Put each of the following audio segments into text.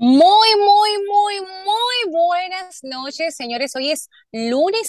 Muy buenas noches, señores. Hoy es lunes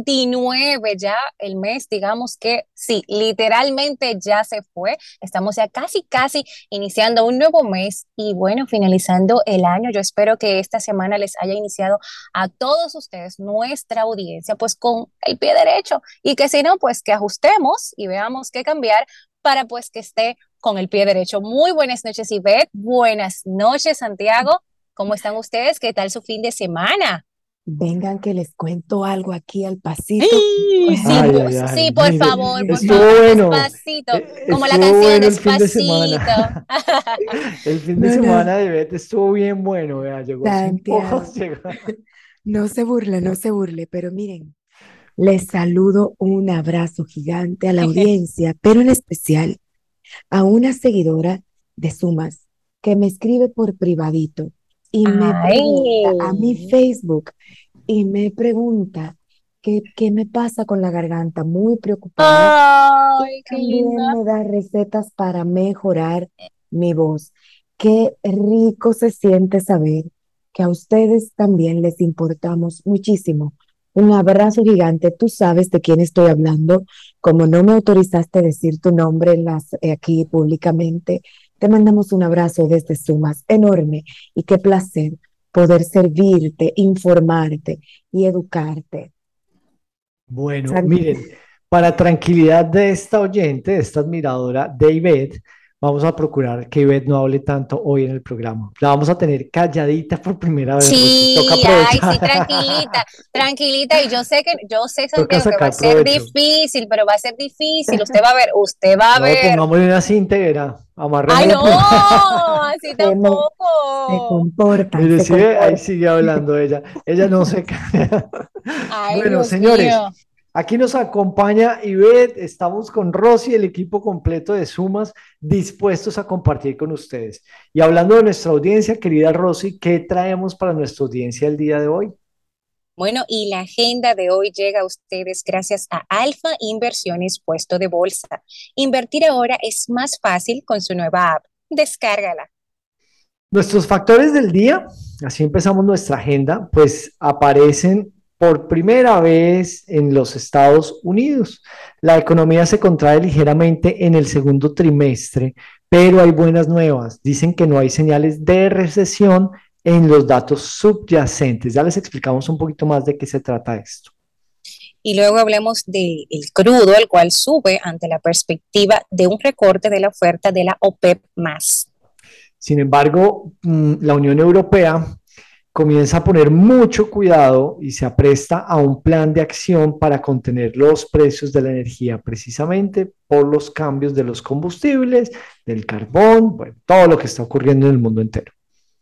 29, ya el mes, digamos que sí, literalmente ya se fue. Estamos ya casi iniciando un nuevo mes y bueno, finalizando el año. Yo espero que esta semana les haya iniciado a todos ustedes, nuestra audiencia, pues con el pie derecho y que si no, pues que ajustemos y veamos qué cambiar para pues que esté con el pie derecho. Muy buenas noches, Ivette. Buenas noches, Santiago. ¿Cómo están ustedes? ¿Qué tal su fin de semana? Vengan que les cuento algo aquí al pasito. ¡Ay! Sí, Ay, ay, ay, sí, mire, por estuvo favor, bueno, despacito, como la estuvo canción, bueno el fin de despacito. semana. El fin de No, no, semana de Beth estuvo bien bueno, vea, llegó así un poco, Santiago, llega. no se burle, no se burle, pero miren, les saludo un abrazo gigante a la audiencia, pero en especial a una seguidora de Sumas que me escribe por privadito y me pregunta a mi Ay, Facebook y me pregunta qué me pasa con la garganta, muy preocupada. Y ay, qué también linda. me da recetas para mejorar mi voz. Qué rico se siente saber que a ustedes también les importamos muchísimo. Un abrazo gigante. Tú sabes de quién estoy hablando. Como no me autorizaste a decir tu nombre aquí públicamente, te mandamos un abrazo desde Sumas enorme y qué placer poder servirte, informarte y educarte. Bueno, San- miren, para tranquilidad de esta oyente, de esta admiradora de Ivette, vamos a procurar que Ivette no hable tanto hoy en el programa. La vamos a tener calladita por primera vez, Rosy. Toca Sí, ay, sí, aprovechar. tranquilita. Y yo sé, Toca Santiago, que va a sacar ser provecho. difícil, pero va a ser difícil. Usted va a No, ver. pongámosle una cinta y verá. Ay, Amarrémosla no, primero. así Se me, se tampoco. comportan, Mire, se sí, ahí comportan. sigue hablando ella. Ella no se calla. Ay, Bueno, Dios señores, mío. aquí nos acompaña Ivette. Estamos con Rosy, el equipo completo de Sumas, dispuestos a compartir con ustedes. Y hablando de nuestra audiencia, querida Rosy, ¿qué traemos para nuestra audiencia el día de hoy? Bueno, y la agenda de hoy llega a ustedes gracias a Alfa Inversiones Puesto de Bolsa. Invertir ahora es más fácil con su nueva app. Descárgala. Nuestros factores del día, así empezamos nuestra agenda, pues aparecen por primera vez en los Estados Unidos. La economía se contrae ligeramente en el segundo trimestre, pero hay buenas nuevas. Dicen que no hay señales de recesión en los datos subyacentes. Ya les explicamos un poquito más de qué se trata esto. Y luego hablemos del crudo, el cual sube ante la perspectiva de un recorte de la oferta de la OPEP más. Sin embargo, la Unión Europea comienza a poner mucho cuidado y se apresta a un plan de acción para contener los precios de la energía, precisamente por los cambios de los combustibles, del carbón, bueno, todo lo que está ocurriendo en el mundo entero.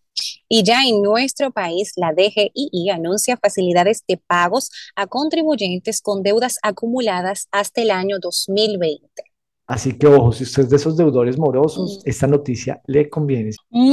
Y ya en nuestro país, la DGII anuncia facilidades de pagos a contribuyentes con deudas acumuladas hasta el año 2020. Así que ojo, si usted es de esos deudores morosos, esta noticia le conviene.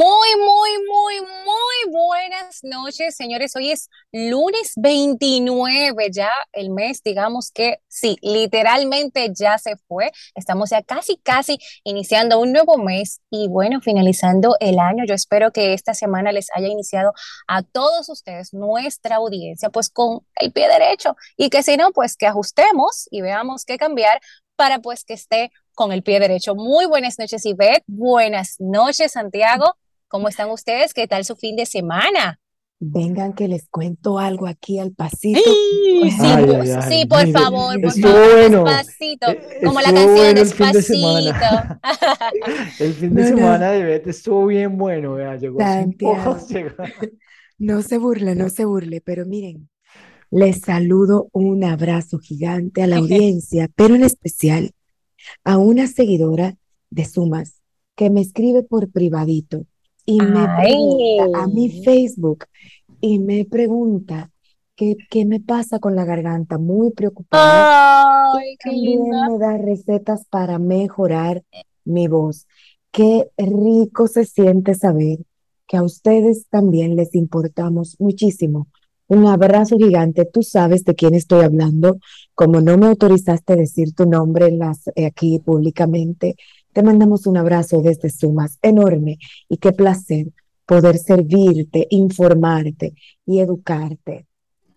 Muy buenas noches, señores. Hoy es lunes 29, ya el mes, digamos que sí, literalmente ya se fue. Estamos ya casi iniciando un nuevo mes y bueno, finalizando el año. Yo espero que esta semana les haya iniciado a todos ustedes, nuestra audiencia, pues con el pie derecho y que si no, pues que ajustemos y veamos qué cambiar para pues que esté con el pie derecho. Muy buenas noches, Ivette. Buenas noches, Santiago. ¿Cómo están ustedes? ¿Qué tal su fin de semana? Vengan que les cuento algo aquí al pasito. ¡Ay! Sí, Ay, ay, sí, ay, mire, por estuvo favor, bueno, despacito, como la estuvo canción, bueno el fin de semana. despacito. El fin de No, no, semana de Beth estuvo bien bueno, vea, llegó así un poco, Santiago, llega. no se burle, no se burle, pero miren, les saludo un abrazo gigante a la audiencia, pero en especial a una seguidora de Sumas que me escribe por privadito y me pregunta a mi Ay, Facebook y me pregunta qué me pasa con la garganta, muy preocupada. Y ay, qué linda. también me da recetas para mejorar mi voz. Qué rico se siente saber que a ustedes también les importamos muchísimo. Un abrazo gigante. Tú sabes de quién estoy hablando. Como no me autorizaste a decir tu nombre aquí públicamente, te mandamos un abrazo desde Sumas enorme y qué placer poder servirte, informarte y educarte.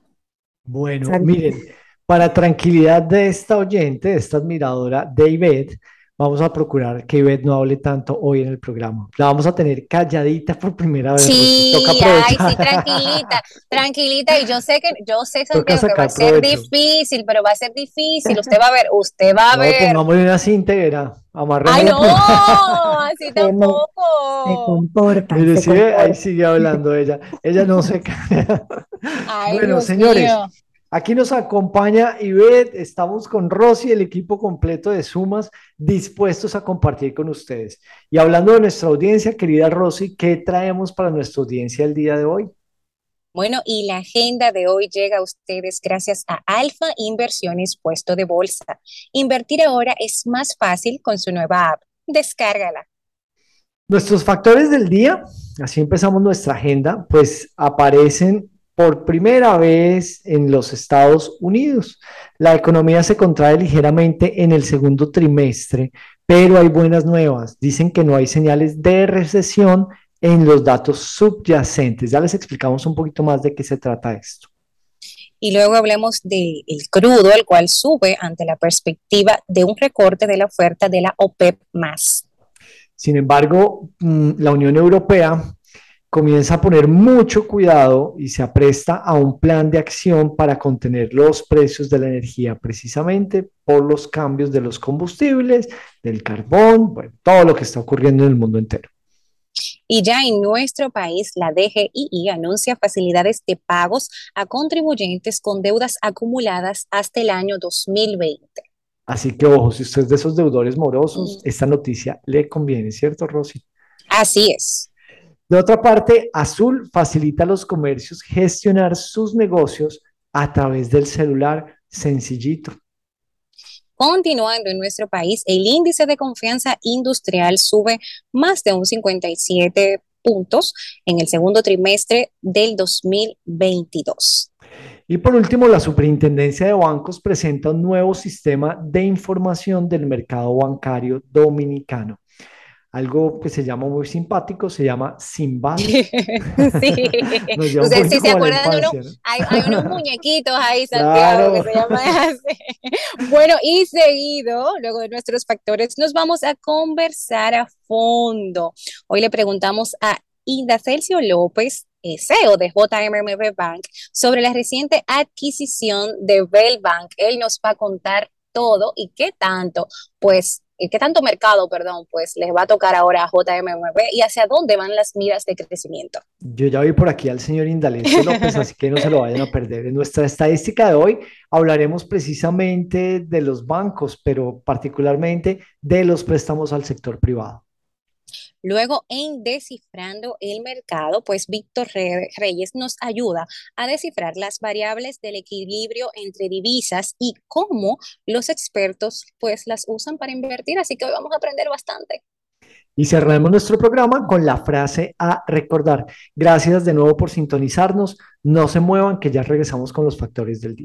Bueno, ¿Sabes? miren, para tranquilidad de esta oyente, de esta admiradora de Ivette, vamos a procurar que Ivette no hable tanto hoy en el programa. La vamos a tener calladita por primera vez, Rosy. Toca Sí, ay, sí, aprovechar. tranquilita, tranquilita. Y yo sé, Toca Santiago, que va a sacar ser provecho. difícil, pero va a ser difícil. Usted va a ver, usted va a No, ver. pongámosle una cinta y verá. Ay, Amarrémosla no, primero. así Se, me- se tampoco. comportan, Mire, se sí, ahí comportan. sigue hablando ella. Ella no se calla. Ay, Bueno, Dios señores, mío. aquí nos acompaña Ivette. Estamos con Rosy, el equipo completo de Sumas, dispuestos a compartir con ustedes. Y hablando de nuestra audiencia, querida Rosy, ¿qué traemos para nuestra audiencia el día de hoy? Bueno, y la agenda de hoy llega a ustedes gracias a Alfa Inversiones Puesto de Bolsa. Invertir ahora es más fácil con su nueva app. Descárgala. Nuestros factores del día, así empezamos nuestra agenda, pues aparecen por primera vez en los Estados Unidos. La economía se contrae ligeramente en el segundo trimestre, pero hay buenas nuevas. Dicen que no hay señales de recesión en los datos subyacentes. Ya les explicamos un poquito más de qué se trata esto. Y luego hablemos del crudo, el cual sube ante la perspectiva de un recorte de la oferta de la OPEP más. Sin embargo, la Unión Europea comienza a poner mucho cuidado y se apresta a un plan de acción para contener los precios de la energía, precisamente por los cambios de los combustibles, del carbón, bueno, todo lo que está ocurriendo en el mundo entero. Y ya en nuestro país, la DGII anuncia facilidades de pagos a contribuyentes con deudas acumuladas hasta el año 2020. Así que ojo, si usted es de esos deudores morosos, Mm, esta noticia le conviene, ¿cierto, Rosy? así es. De otra parte, Azul facilita a los comercios gestionar sus negocios a través del celular sencillito. Continuando en nuestro país, el índice de confianza industrial sube más de un 57 puntos en el segundo trimestre del 2022. Y por último, la Superintendencia de Bancos presenta un nuevo sistema de información del mercado bancario dominicano. Algo que se llama muy simpático, se llama Simval. Sí, Nos lleva un ustedes poquito sí se como a la acuerdan de uno, infancia, ¿no? hay unos muñequitos ahí, Santiago, que Claro. se llaman así. Bueno, y seguido, luego de nuestros factores, nos vamos a conversar a fondo. Hoy le preguntamos a Ida Celcio López, CEO de JMB Bank, sobre la reciente adquisición de Bell Bank. Él nos va a contar todo y qué tanto, pues, y qué tanto mercado, perdón, pues les va a tocar ahora a JMB y hacia dónde van las miras de crecimiento. Yo ya vi por aquí al señor Indalecio López, así que no se lo vayan a perder. En nuestra estadística de hoy hablaremos precisamente de los bancos, pero particularmente de los préstamos al sector privado. Luego, en Descifrando el Mercado, pues Víctor Reyes nos ayuda a descifrar las variables del equilibrio entre divisas y cómo los expertos pues las usan para invertir. Así que hoy vamos a aprender bastante. Y cerramos nuestro programa con la frase a recordar. Gracias de nuevo por sintonizarnos. No se muevan, que ya regresamos con los factores del día.